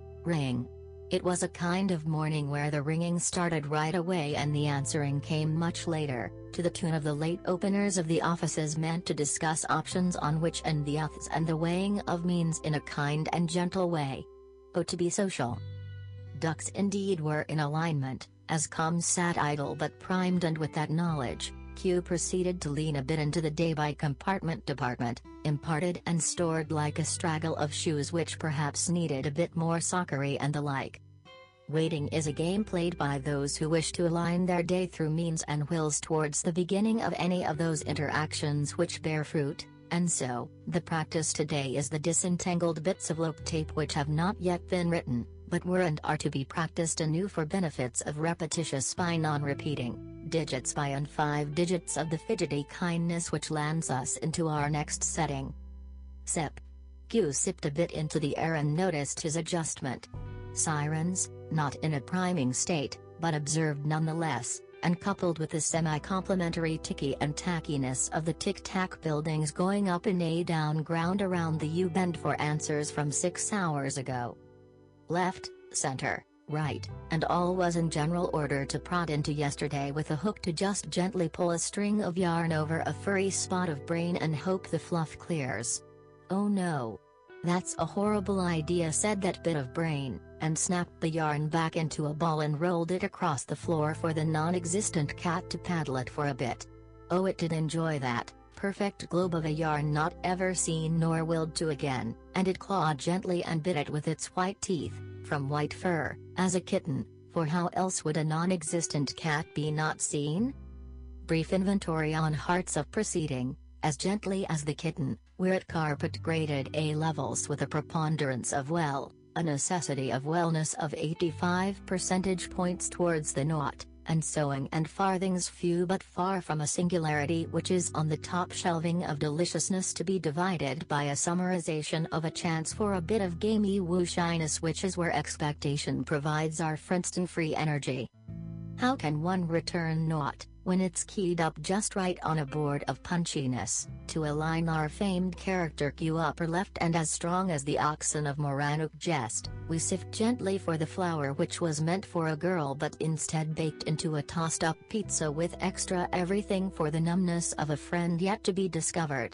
Ring. It was a kind of morning where the ringing started right away and the answering came much later, to the tune of the late openers of the offices meant to discuss options on which and the oths and the weighing of means in a kind and gentle way. Oh, to be social. Ducks indeed were in alignment, as Com sat idle but primed, and with that knowledge, Q proceeded to lean a bit into the day by compartment department, imparted and stored like a straggle of shoes which perhaps needed a bit more soccery and the like. Waiting is a game played by those who wish to align their day through means and wills towards the beginning of any of those interactions which bear fruit, and so, the practice today is the disentangled bits of loop tape which have not yet been written, but were and are to be practiced anew for benefits of repetitious by non-repeating digits by and five digits of the fidgety kindness which lands us into our next setting. Sip. Q sipped a bit into the air and noticed his adjustment. Sirens, not in a priming state, but observed nonetheless, and coupled with the semi-complimentary ticky and tackiness of the tic-tac buildings going up and a down ground around the U-bend for answers from six hours ago. Left, center, right, and all was in general order to prod into yesterday with a hook to just gently pull a string of yarn over a furry spot of brain and hope the fluff clears. Oh no. That's a horrible idea, said that bit of brain, and snapped the yarn back into a ball and rolled it across the floor for the non-existent cat to paddle it for a bit. Oh, it did enjoy that perfect globe of a yarn not ever seen nor willed to again, and it clawed gently and bit it with its white teeth, from white fur, as a kitten, for how else would a non-existent cat be not seen? Brief inventory on hearts of proceeding. as gently as the kitten, we're at carpet-graded A levels with a preponderance of well, a necessity of wellness of eighty-five percentage points towards the naught, and sewing and farthings few but far from a singularity which is on the top shelving of deliciousness to be divided by a summarization of a chance for a bit of gamey woo-shiness, which is where expectation provides our Princeton free energy. How can one return naught, when it's keyed up just right on a board of punchiness, to align our famed character Q upper left, and as strong as the oxen of Moranuk jest, we sift gently for the flour which was meant for a girl but instead baked into a tossed-up pizza with extra everything for the numbness of a friend yet to be discovered.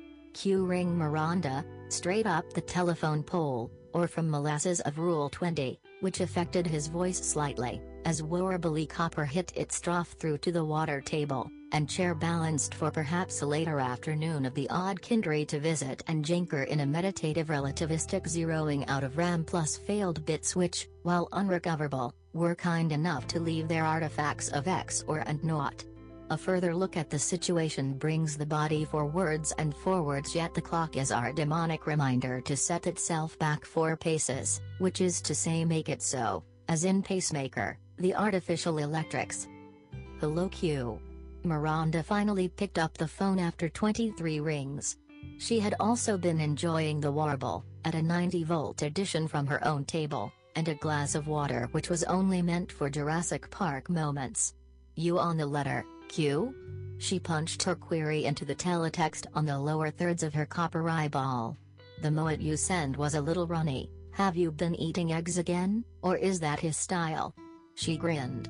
Q ring Miranda, straight up the telephone pole, or from molasses of Rule twenty, which affected his voice slightly, as Warbly Copper hit its trough through to the water table, and chair balanced for perhaps a later afternoon of the odd kindred to visit and jinker in a meditative relativistic zeroing out of RAM plus failed bits which, while unrecoverable, were kind enough to leave their artifacts of X or and naught. A further look at the situation brings the body forwards and forwards, yet the clock is our demonic reminder to set itself back four paces, which is to say make it so, as in Pacemaker, the artificial electrics. Hello Q. Miranda finally picked up the phone after twenty-three rings. She had also been enjoying the warble, at a ninety volt edition from her own table, and a glass of water which was only meant for Jurassic Park moments. You on the letter, Q? She punched her query into the teletext on the lower thirds of her copper eyeball. The moat you sent was a little runny. Have you been eating eggs again, or is that his style? She grinned.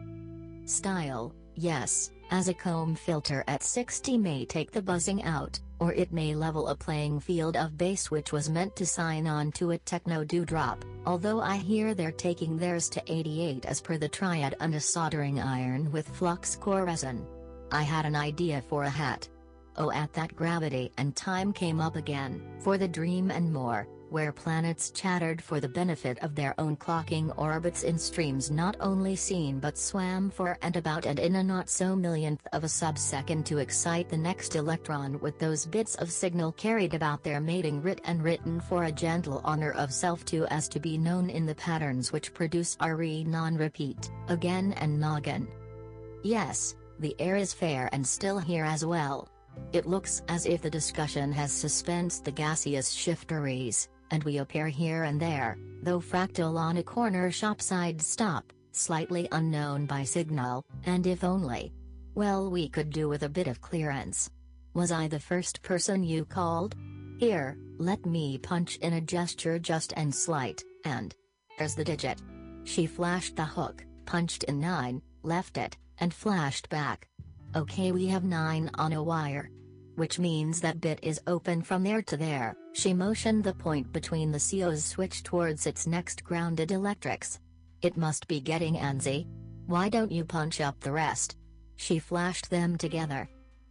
Style, yes, as a comb filter at sixty may take the buzzing out, or it may level a playing field of bass which was meant to sign on to a techno dewdrop, although I hear they're taking theirs to eighty-eight as per the triad, and a soldering iron with flux core resin. I had an idea for a hat. Oh, at that gravity and time came up again, for the dream and more, where planets chattered for the benefit of their own clocking orbits in streams not only seen but swam for and about and in a not-so-millionth of a sub-second to excite the next electron with those bits of signal carried about their mating writ and written for a gentle honor of self to as to be known in the patterns which produce our non-repeat, again and noggin. Yes, the air is fair and still here as well. It looks as if the discussion has suspensed the gaseous shifteries, and we appear here and there, though fractal on a corner shop-side stop, slightly unknown by signal, and if only. Well, we could do with a bit of clearance. Was I the first person you called? Here, let me punch in a gesture just and slight, and there's the digit. She flashed the hook, punched in nine, left it, and flashed back. Okay, we have nine on a wire. Which means that bit is open from there to there. She motioned the point between the C O's switch towards its next grounded electrics. It must be getting antsy. Why don't you punch up the rest? She flashed them together.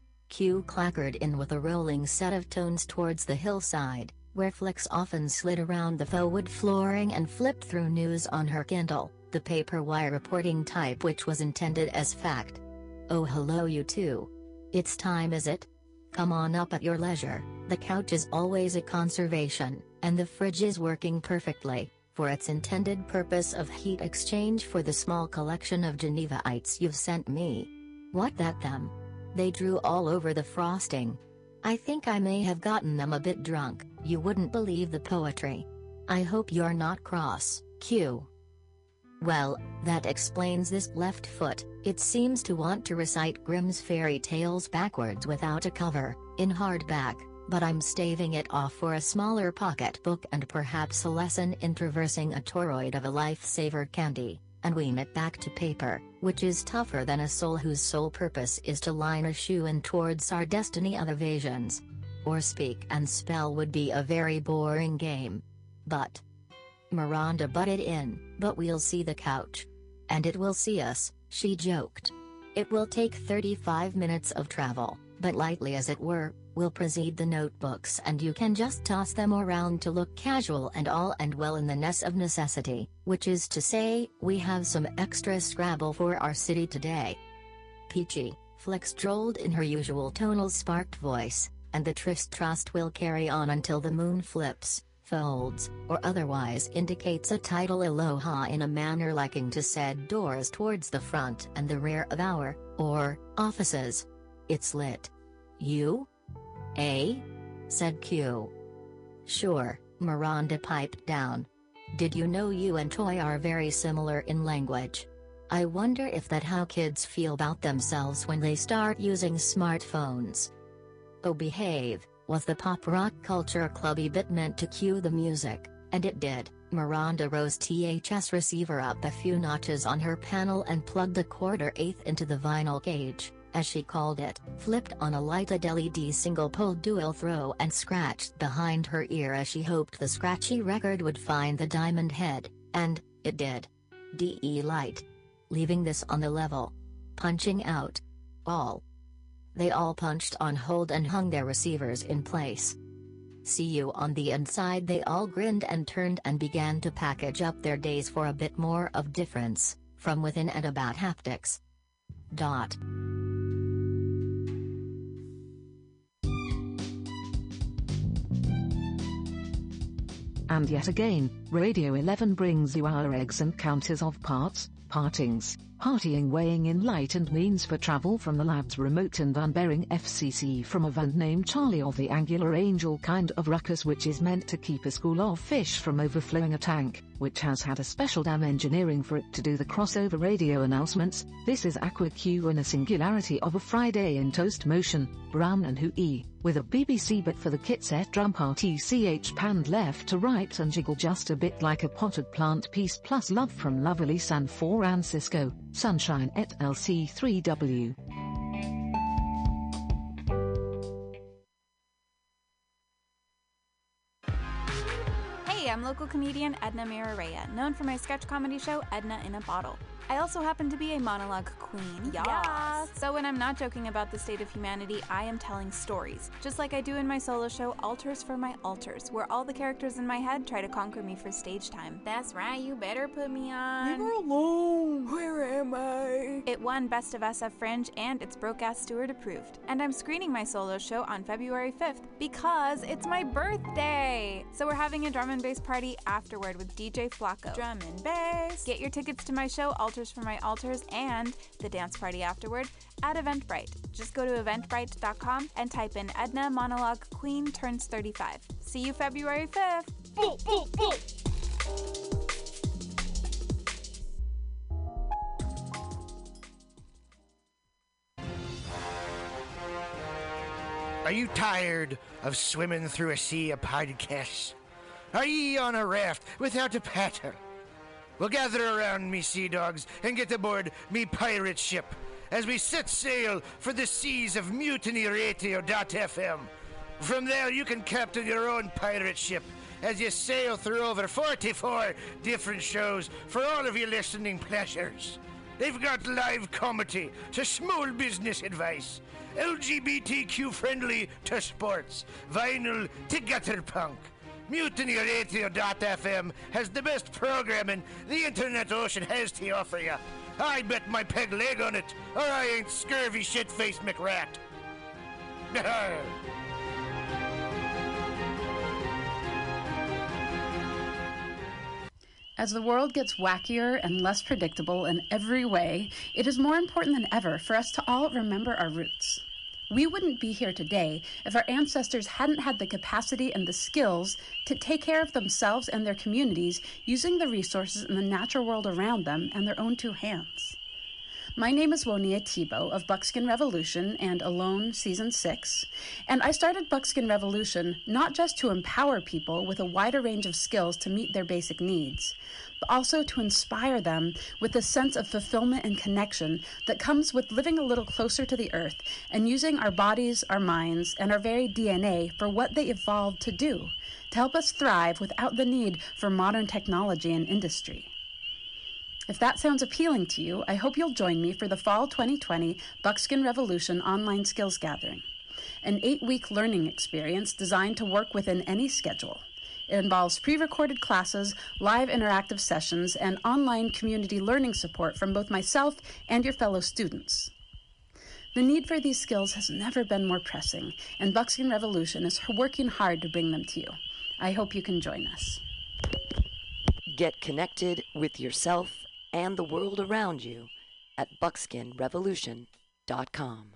Q clackered in with a rolling set of tones towards the hillside, where flicks often slid around the faux wood flooring and flipped through news on her Kindle, the paper wire reporting type which was intended as fact. Oh, hello you two. It's time, is it? Come on up at your leisure. The couch is always a conservation, and the fridge is working perfectly, for its intended purpose of heat exchange for the small collection of Genevaites you've sent me. What that them? They drew all over the frosting. I think I may have gotten them a bit drunk. You wouldn't believe the poetry. I hope you're not cross, Q. Well, that explains this left foot. It seems to want to recite Grimm's fairy tales backwards without a cover, in hardback, but I'm staving it off for a smaller pocketbook and perhaps a lesson in traversing a toroid of a lifesaver candy, and wean it back to paper, which is tougher than a soul whose sole purpose is to line a shoe in towards our destiny of evasions. Or speak and spell would be a very boring game. But Miranda butted in, but we'll see the couch. And it will see us, she joked. It will take thirty-five minutes of travel, but lightly as it were, we'll precede the notebooks and you can just toss them around to look casual and all and well in the ness of necessity, which is to say, we have some extra Scrabble for our city today. Peachy, Flex drawled in her usual tonal sparked voice, and the tryst trust will carry on until the moon flips, folds, or otherwise indicates a tidal aloha in a manner liking to said doors towards the front and the rear of our, or, offices. It's lit. You? Eh? Said Q. Sure, Miranda piped down. Did you know you and Toy are very similar in language? I wonder if that how kids feel about themselves when they start using smartphones. Oh behave, was the pop rock culture clubby bit meant to cue the music, and it did. Miranda rose T H S receiver up a few notches on her panel and plugged a quarter eighth into the vinyl gauge, as she called it, flipped on a lighted L E D single-pole dual throw and scratched behind her ear as she hoped the scratchy record would find the diamond head, and it did. D E light. Leaving this on the level. Punching out. All. They all punched on hold and hung their receivers in place. See you on the inside. They all grinned and turned and began to package up their days for a bit more of difference, from within and about haptics. Dot. And yet again, Radio eleven brings you our eggs and counters of parts, partings, partying, weighing in light and means for travel from the lab's remote and unbearing F C C from a van named Charlie, or the angular angel kind of ruckus which is meant to keep a school of fish from overflowing a tank, which has had a special damn engineering for it to do the crossover radio announcements. This is Aqua Q in a singularity of a Friday in toast motion, brown and hooey, with a B B C bit for the kitset drum party ch panned left to right and jiggle just a bit like a potted plant piece, plus love from lovely San Francisco, Sunshine et L C three W. Hey, I'm local comedian Edna Mirareya, known for my sketch comedy show Edna in a Bottle. I also happen to be a monologue queen. Yes. So when I'm not joking about the state of humanity, I am telling stories, just like I do in my solo show Altars for My Altars, where all the characters in my head try to conquer me for stage time. That's right, you better put me on. Leave her alone. Where am I? It won Best of S F Fringe and it's Broadcast Steward approved. And I'm screening my solo show on February fifth because it's my birthday. So we're having a drum and bass party afterward with D J Flacco. Drum and bass. Get your tickets to my show Altars for My Altars and the dance party afterward at Eventbrite. Just go to eventbrite dot com and type in Edna Monologue Queen turns thirty-five. See you February fifth. Boo, boo, boo. Are you tired of swimming through a sea of podcasts? Are ye on a raft without a paddle? Well, gather around me, sea dogs, and get aboard me pirate ship as we set sail for the seas of mutiny radio dot f m. From there, you can captain your own pirate ship as you sail through over forty-four different shows for all of your listening pleasures. They've got live comedy to small business advice, L G B T Q friendly to sports, vinyl to gutter punk. Mutiny radio dot f m has the best programming the internet ocean has to offer you. I bet my peg leg on it, or I ain't scurvy shit-faced McRat. As the world gets wackier and less predictable in every way, it is more important than ever for us to all remember our roots. We wouldn't be here today if our ancestors hadn't had the capacity and the skills to take care of themselves and their communities using the resources in the natural world around them and their own two hands. My name is Wonia Thibault of Buckskin Revolution and Alone Season six, and I started Buckskin Revolution not just to empower people with a wider range of skills to meet their basic needs, but also to inspire them with a sense of fulfillment and connection that comes with living a little closer to the earth and using our bodies, our minds, and our very D N A for what they evolved to do, to help us thrive without the need for modern technology and industry. If that sounds appealing to you, I hope you'll join me for the Fall twenty twenty Buckskin Revolution Online Skills Gathering, an eight-week learning experience designed to work within any schedule. It involves pre-recorded classes, live interactive sessions, and online community learning support from both myself and your fellow students. The need for these skills has never been more pressing, and Buckskin Revolution is working hard to bring them to you. I hope you can join us. Get connected with yourself and the world around you at buckskin revolution dot com.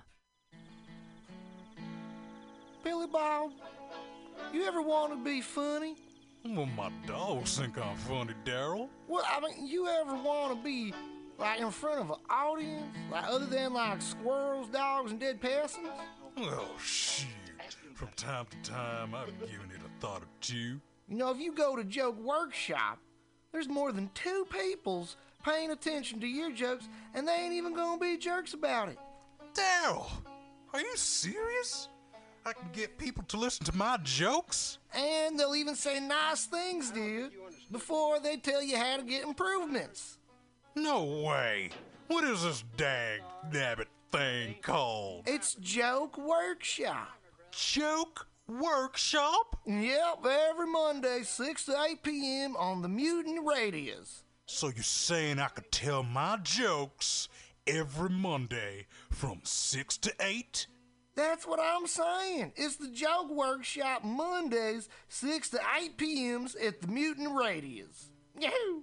Billy Bob, you ever want to be funny? Well, my dogs think I'm funny, Daryl. Well, I mean, you ever want to be, like, in front of an audience? Like, other than, like, squirrels, dogs, and dead peasants? Oh, shit. From time to time, I've given it a thought or two. You know, if you go to Joke Workshop, there's more than two peoples paying attention to your jokes, and they ain't even gonna be jerks about it. Daryl, are you serious? I can get people to listen to my jokes? And they'll even say nice things, dude, before they tell you how to get improvements. No way. What is this dag-nabbit thing called? It's Joke Workshop. Joke Workshop? Yep, every Monday, six to eight p.m. on the Mutiny Radios. So you're saying I could tell my jokes every Monday from six to eight? That's what I'm saying. It's the Joke Workshop Mondays, six to eight p.m. at the Mutiny Radios. Yahoo!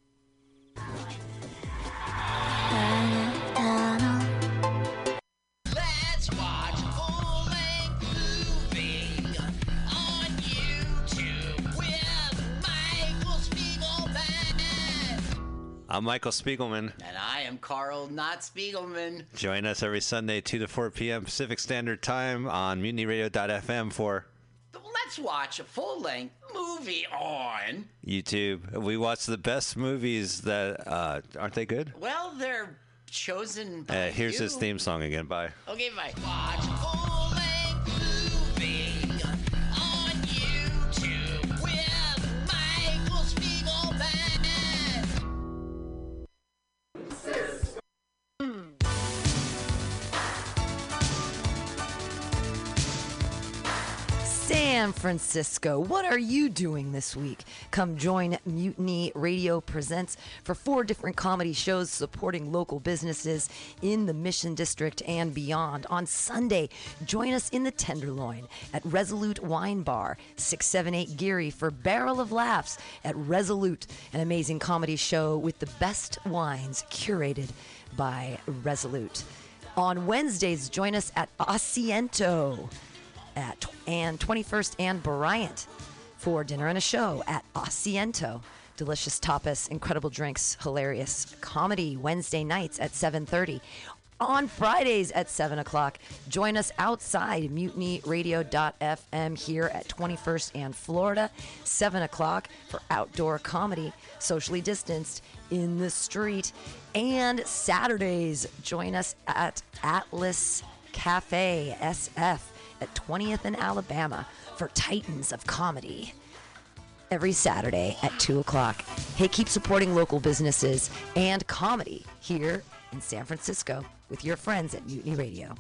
Let's watch a full-length movie on YouTube with Michael Spiegelman. I'm Michael Spiegelman. And I am Carl Not Spiegelman. Join us every Sunday, two to four p.m. Pacific Standard Time on mutiny radio dot f m for Let's watch a full-length movie on YouTube. We watch the best movies that, uh, aren't they good? Well, they're chosen by Uh, here's you. his theme song again. Bye. Okay, bye. Watch a full-length movie on YouTube with Michael Spiegelman. San Francisco, what are you doing this week? Come join Mutiny Radio Presents for four different comedy shows supporting local businesses in the Mission District and beyond. On Sunday, join us in the Tenderloin at Resolute Wine Bar, six seventy-eight Geary for Barrel of Laughs at Resolute, an amazing comedy show with the best wines curated by Resolute. On Wednesdays, join us at Asiento at and twenty-first and Bryant for dinner and a show at Asiento. Delicious tapas, incredible drinks, hilarious comedy Wednesday nights at seven thirty. On Fridays at seven o'clock, join us outside mutiny radio dot f m here at twenty-first and Florida, seven o'clock for outdoor comedy, socially distanced in the street. And Saturdays, join us at Atlas Cafe S F at twentieth and Alabama for Titans of Comedy every Saturday at two o'clock. Hey, keep supporting local businesses and comedy here in San Francisco with your friends at Mutiny Radio.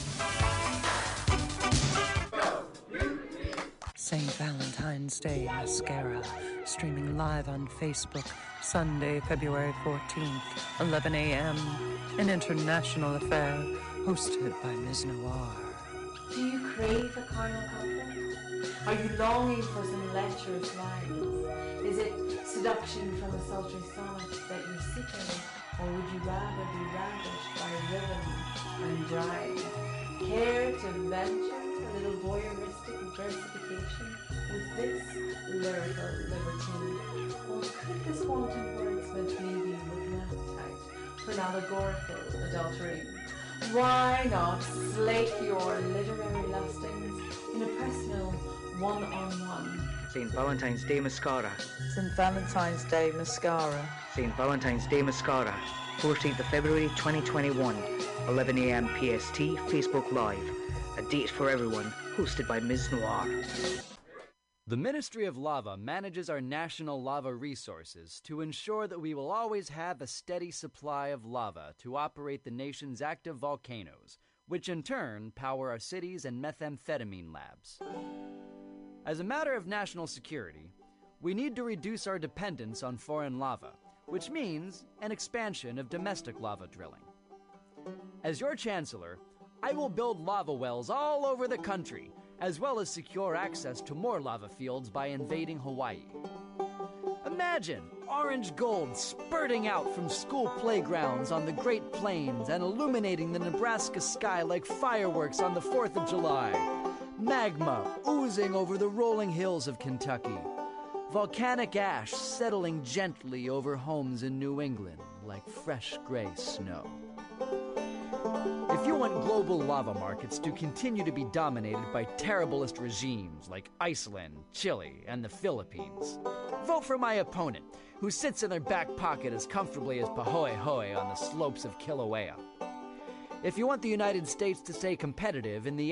Saint Valentine's Day Mascara, streaming live on Facebook, Sunday, February fourteenth, eleven a.m. An international affair hosted by Miz Noir. Do you crave a carnal couplet? Are you longing for some lecherous lines? Is it seduction from a sultry sonnet that you're seeking? Or would you rather be ravished by rhythm and jive? Care to venture a little voyeuristic versification with this lyrical libertine? Or could this wanton wordsmith leave you with an appetite for an allegorical adultery? Why not slake your literary lustings in a personal one-on-one? Saint Valentine's Day Mascara. Saint Valentine's Day Mascara. Saint Valentine's Day Mascara. fourteenth of February twenty twenty-one, eleven a.m. P S T, Facebook Live. A date for everyone, hosted by Miz Noir. The Ministry of Lava manages our national lava resources to ensure that we will always have a steady supply of lava to operate the nation's active volcanoes, which in turn power our cities and methamphetamine labs. As a matter of national security, we need to reduce our dependence on foreign lava, which means an expansion of domestic lava drilling. As your chancellor, I will build lava wells all over the country, as well as secure access to more lava fields by invading Hawaii. Imagine orange gold spurting out from school playgrounds on the Great Plains and illuminating the Nebraska sky like fireworks on the fourth of July. Magma oozing over the rolling hills of Kentucky. Volcanic ash settling gently over homes in New England like fresh gray snow. If you want global lava markets to continue to be dominated by terriblest regimes like Iceland, Chile, and the Philippines, vote for my opponent, who sits in their back pocket as comfortably as Pahoehoe on the slopes of Kilauea. If you want the United States to stay competitive in the